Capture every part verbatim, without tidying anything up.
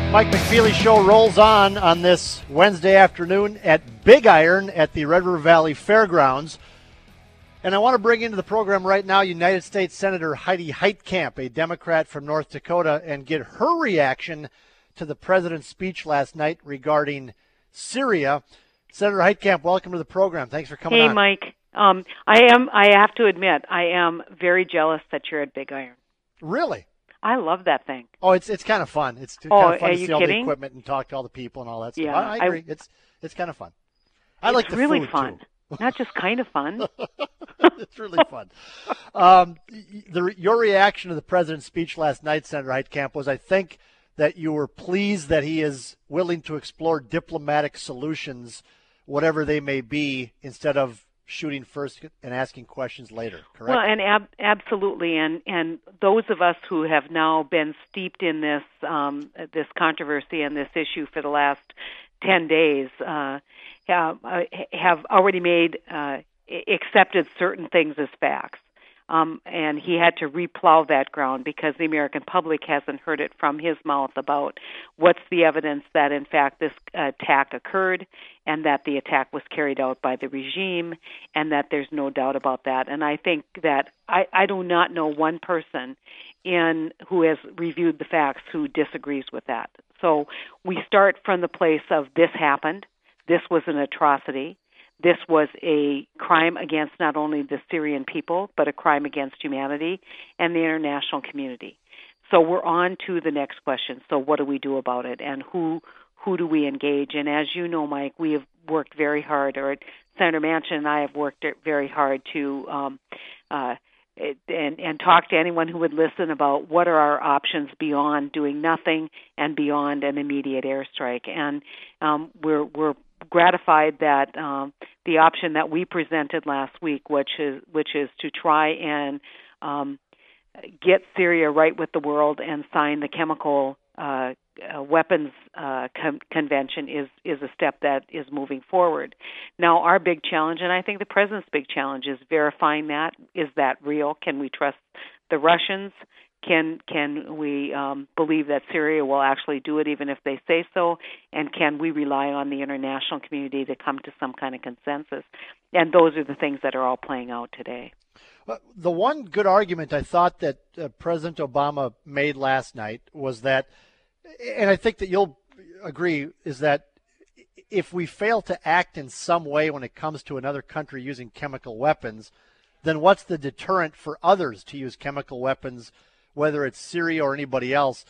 Mike McFeely Show rolls on on this Wednesday afternoon at Big Iron at the Red River Valley Fairgrounds. And I want to bring into the program right now United States Senator Heidi Heitkamp, a Democrat from North Dakota, and get her reaction to the president's speech last night regarding Syria. Senator Heitkamp, welcome to the program. Thanks for coming hey, on. Hey, Mike. Um, I am. I have to admit, I am very jealous that you're at Big Iron. Really? I love that thing. Oh, it's it's kind of fun. It's kind oh, of fun are to you see all kidding? the equipment and talk to all the people and all that stuff. Yeah, I, I agree. I, it's it's kind of fun. I it's like the really food fun. too. Not just kind of fun. It's really fun. Um, the, your reaction to the president's speech last night, Senator Heitkamp, was I think that you were pleased that he is willing to explore diplomatic solutions, whatever they may be, instead of shooting first and asking questions later, correct? Well, and ab- absolutely, and and those of us who have now been steeped in this um, this controversy and this issue for the last ten days uh, have uh, have already made uh, accepted certain things as facts. Um, and he had to replow that ground because the American public hasn't heard it from his mouth about what's the evidence that, in fact, this attack occurred and that the attack was carried out by the regime and that there's no doubt about that. And I think that I, I do not know one person in who has reviewed the facts who disagrees with that. So we start from the place of this happened, this was an atrocity. This was a crime against not only the Syrian people, but a crime against humanity and the international community. So we're on to the next question. So what do we do about it, and who who do we engage? And as you know, Mike, we have worked very hard, or Senator Manchin and I have worked very hard to um, uh, and, and talk to anyone who would listen about what are our options beyond doing nothing and beyond an immediate airstrike. And um, we're we're gratified that um, the option that we presented last week, which is which is to try and um, get Syria right with the world and sign the chemical uh, uh, weapons uh, con- convention, is is a step that is moving forward. Now, our big challenge, and I think the president's big challenge, is verifying that. Is that real? Can we trust the Russians? Can can we um, believe that Syria will actually do it even if they say so? And can we rely on the international community to come to some kind of consensus? And those are the things that are all playing out today. Well, the one good argument I thought that uh, President Obama made last night was that, and I think that you'll agree, is that if we fail to act in some way when it comes to another country using chemical weapons, then what's the deterrent for others to use chemical weapons, whether it's Syria or anybody else?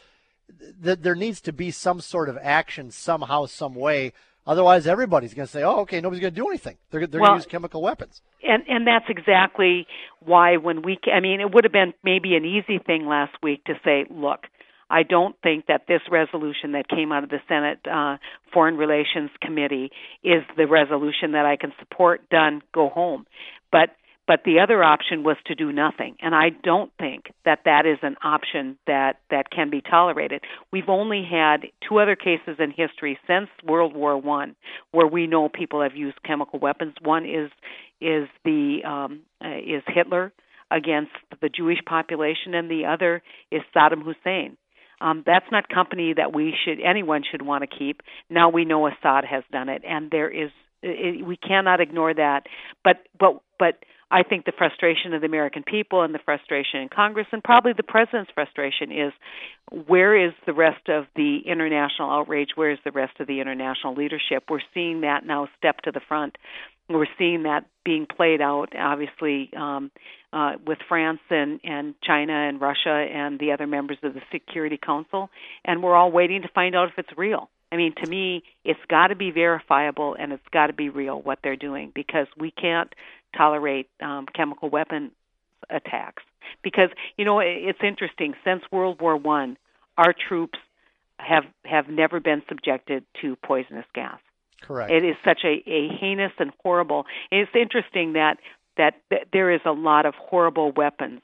Th- there needs to be some sort of action somehow, some way. Otherwise, everybody's going to say, oh, okay, nobody's going to do anything. They're, they're well, going to use chemical weapons. And and that's exactly why when we, I mean, it would have been maybe an easy thing last week to say, look, I don't think that this resolution that came out of the Senate uh, Foreign Relations Committee is the resolution that I can support. Done, go home. But But the other option was to do nothing, and I don't think that that is an option that, that can be tolerated. We've only had two other cases in history since World War One where we know people have used chemical weapons. One is is the um, uh, is Hitler against the Jewish population, and the other is Saddam Hussein. Um, that's not company that we should anyone should want to keep. Now we know Assad has done it, and there is it, we cannot ignore that. But but but. I think the frustration of the American people and the frustration in Congress and probably the president's frustration is, where is the rest of the international outrage? Where is the rest of the international leadership? We're seeing that now step to the front. We're seeing that being played out, obviously, um, uh, with France and, and China and Russia and the other members of the Security Council, and we're all waiting to find out if it's real. I mean, to me, it's got to be verifiable and it's got to be real what they're doing, because we can't tolerate um, chemical weapon attacks. Because, you know, it's interesting. Since World War One, our troops have have never been subjected to poisonous gas. Correct. It is such a, a heinous and horrible. And it's interesting that, that that there is a lot of horrible weapons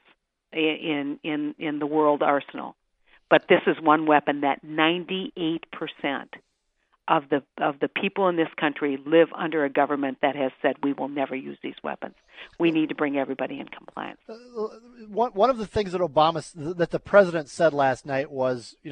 in in in the world arsenal, but this is one weapon that ninety-eight percent of the of the people in this country live under a government that has said we will never use these weapons. We need to bring everybody in compliance. Uh, one one of the things that Obama that the president said last night was, you know,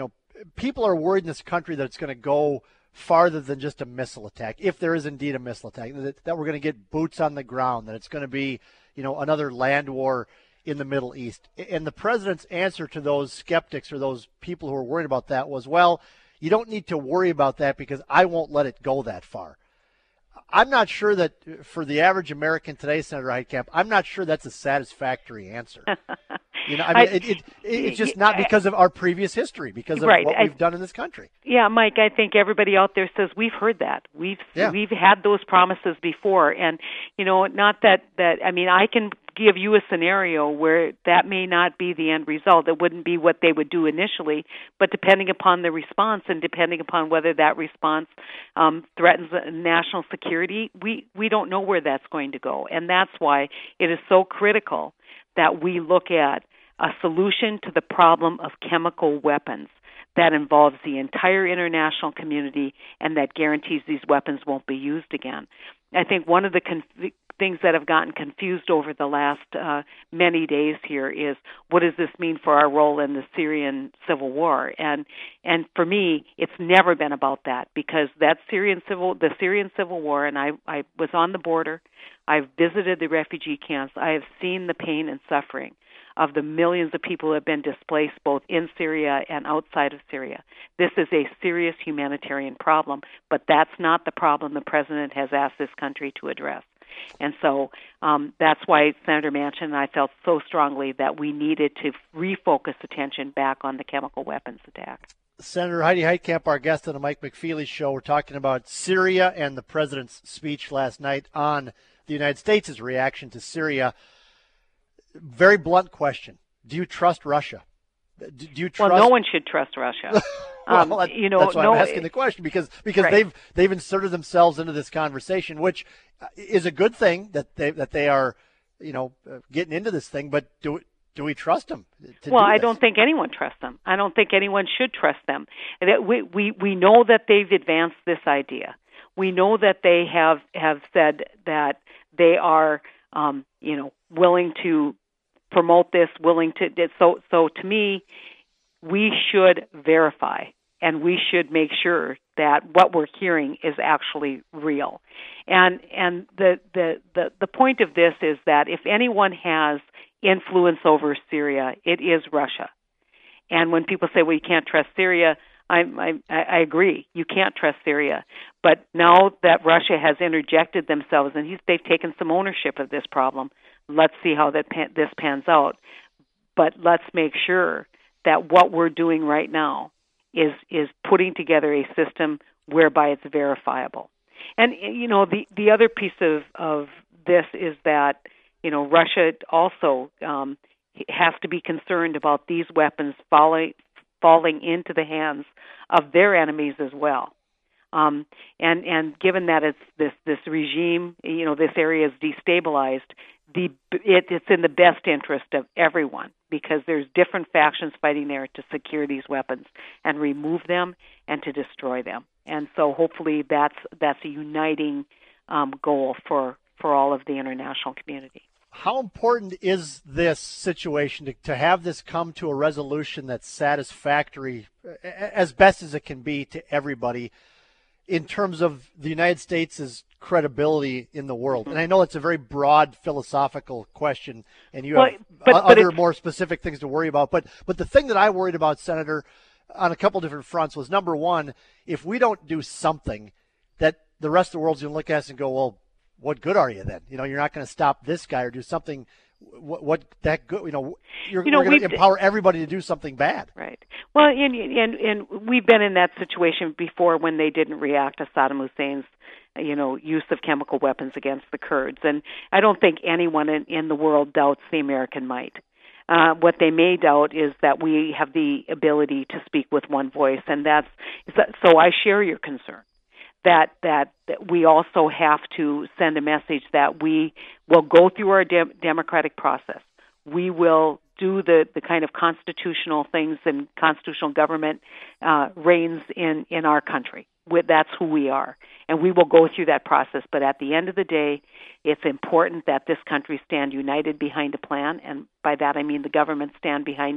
people are worried in this country that it's going to go farther than just a missile attack, if there is indeed a missile attack, that, that we're going to get boots on the ground, that it's going to be, you know, another land war in the Middle East. And the president's answer to those skeptics or those people who are worried about that was, well, you don't need to worry about that because I won't let it go that far. I'm not sure that for the average American today, Senator Heitkamp, I'm not sure that's a satisfactory answer. You know, I mean, I, it, it, it's just not because of our previous history, because of right. what I, we've done in this country. Yeah, Mike, I think everybody out there says we've heard that. We've yeah. we've had those promises before, and you know, not that that I mean, I can give you a scenario where that may not be the end result. It wouldn't be what they would do initially, but depending upon the response and depending upon whether that response um, threatens national security, we we don't know where that's going to go, and that's why it is so critical that we look at a solution to the problem of chemical weapons that involves the entire international community and that guarantees these weapons won't be used again. I think one of the conf- things that have gotten confused over the last uh, many days here is, what does this mean for our role in the Syrian civil war? And and for me, it's never been about that, because that Syrian civil the Syrian civil war, and I, I was on the border, I've visited the refugee camps, I have seen the pain and suffering of the millions of people who have been displaced both in Syria and outside of Syria. This is a serious humanitarian problem, but that's not the problem the president has asked this country to address. And so um, that's why Senator Manchin and I felt so strongly that we needed to refocus attention back on the chemical weapons attack. Senator Heidi Heitkamp, our guest on the Mike McFeely Show. We're talking about Syria and the president's speech last night on the United States' reaction to Syria. Very blunt question. Do you trust Russia? Do you trust? Well, no one should trust Russia. well, um, that, you know, that's why no, I'm asking the question, because because right. they've they've inserted themselves into this conversation, which is a good thing that they that they are, you know, getting into this thing. But do do we trust them? To well, do I this? don't think anyone trusts them. I don't think anyone should trust them. We we we know that they've advanced this idea. We know that they have have said that they are, um, you know, willing to promote this, willing to, so, so to me, we should verify and we should make sure that what we're hearing is actually real. And, and the, the, the, the point of this is that if anyone has influence over Syria, it is Russia. And when people say, well, you can't trust Syria, I, I, I agree. You can't trust Syria. But now that Russia has interjected themselves and he's, they've taken some ownership of this problem, let's see how that pan, this pans out. But let's make sure that what we're doing right now is is putting together a system whereby it's verifiable. And, you know, the, the other piece of, of this is that, you know, Russia also um, has to be concerned about these weapons falling, falling into the hands of their enemies as well. Um, and, and given that it's this, this regime, you know, this area is destabilized, the it, it's in the best interest of everyone, because there's different factions fighting there to secure these weapons and remove them and to destroy them. And so hopefully that's that's a uniting um, goal for, for all of the international community. How important is this situation to, to have this come to a resolution that's satisfactory as best as it can be to everybody in terms of the United States' credibility in the world? And I know it's a very broad philosophical question, and you have well, but, other but more specific things to worry about. But but the thing that I worried about, Senator, on a couple different fronts was, number one, if we don't do something, that the rest of the world's going to look at us and go, well, what good are you then? You know, you're not going to stop this guy or do something. What, what that good? You know, you're, you know, we're going to empower everybody to do something bad. Right. Well, and, and and we've been in that situation before when they didn't react to Saddam Hussein's, you know, use of chemical weapons against the Kurds. And I don't think anyone in, in the world doubts the American might. Uh, what they may doubt is that we have the ability to speak with one voice, and that's so. I share your concern. That, that that we also have to send a message that we will go through our de- democratic process. We will do the, the kind of constitutional things and constitutional government uh, reigns in, in our country. With, that's who we are. And we will go through that process. But at the end of the day, it's important that this country stand united behind a plan. And by that I mean the government stand behind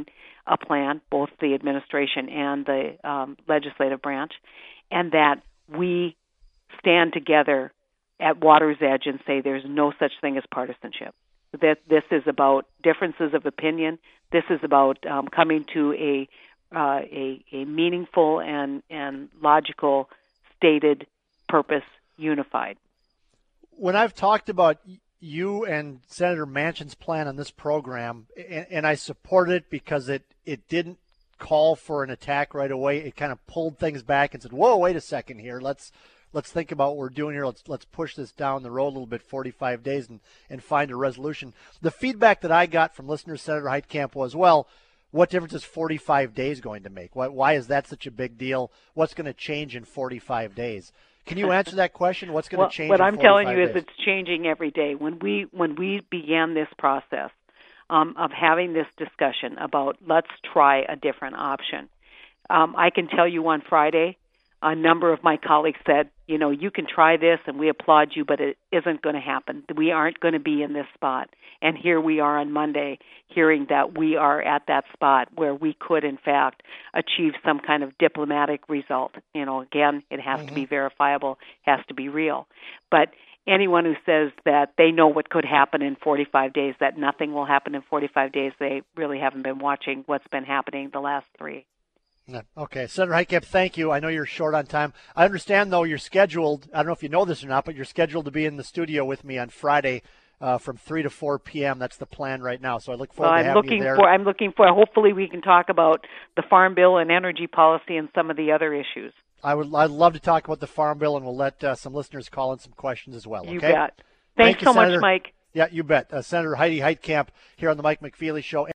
a plan, both the administration and the um, legislative branch, and that we stand together at water's edge and say there's no such thing as partisanship. That this is about differences of opinion. This is about um, coming to a, uh, a a meaningful and, and logical stated purpose unified. When I've talked about you and Senator Manchin's plan on this program, and, and I support it because it, it didn't call for an attack right away. It kind of pulled things back and said, whoa, wait a second here. Let's let's think about what we're doing here. Let's let's push this down the road a little bit, forty-five days, and, and find a resolution. The feedback that I got from listeners, Senator Heitkamp, was, well, what difference is forty-five days going to make? Why, why is that such a big deal? What's going to change in forty-five days? Can you answer that question? What's going well, to change What in I'm telling you days? is it's changing every day. When we when we began this process um, of having this discussion about let's try a different option, um, I can tell you on Friday, a number of my colleagues said, you know, you can try this and we applaud you, but it isn't going to happen. We aren't going to be in this spot. And here we are on Monday hearing that we are at that spot where we could, in fact, achieve some kind of diplomatic result. You know, again, it has mm-hmm. to be verifiable, has to be real. But anyone who says that they know what could happen in forty-five days, that nothing will happen in forty-five days, they really haven't been watching what's been happening the last three. Okay. Senator Heitkamp, thank you. I know you're short on time. I understand, though, you're scheduled, I don't know if you know this or not, but you're scheduled to be in the studio with me on Friday uh, from three to four p.m. That's the plan right now. So I look forward well, to I'm having looking you there. For, I'm looking for, hopefully we can talk about the Farm Bill and energy policy and some of the other issues. I would, I'd love to talk about the Farm Bill, and we'll let uh, some listeners call in some questions as well. Okay? You bet. Thanks Thank you, so Senator. much, Mike. Yeah, you bet. Uh, Senator Heidi Heitkamp here on the Mike McFeely Show.